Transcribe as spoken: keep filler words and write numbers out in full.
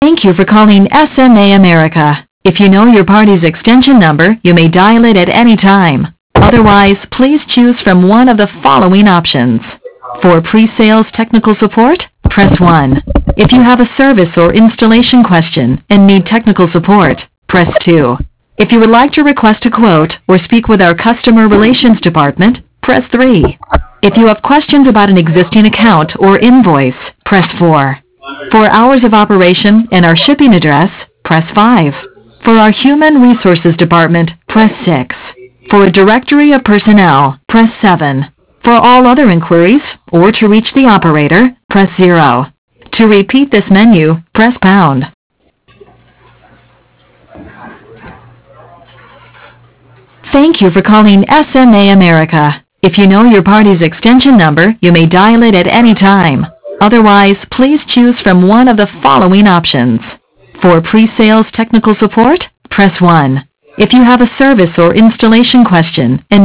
Thank you for calling S M A America. If you know your party's extension number, you may dial it at any time. Otherwise, please choose from one of the following options. For pre-sales technical support, press one. If you have a service or installation question and need technical support, press two. If you would like to request a quote or speak with our customer relations department, press three. If you have questions about an existing account or invoice, press four. For hours of operation and our shipping address, press five. For our human resources department, press six. For a directory of personnel, press seven. For all other inquiries, or to reach the operator, press zero. To repeat this menu, press pound. Thank you for calling S M A America. If you know your party's extension number, you may dial it at any time. Otherwise, please choose from one of the following options. For pre-sales technical support, press one. If you have a service or installation question and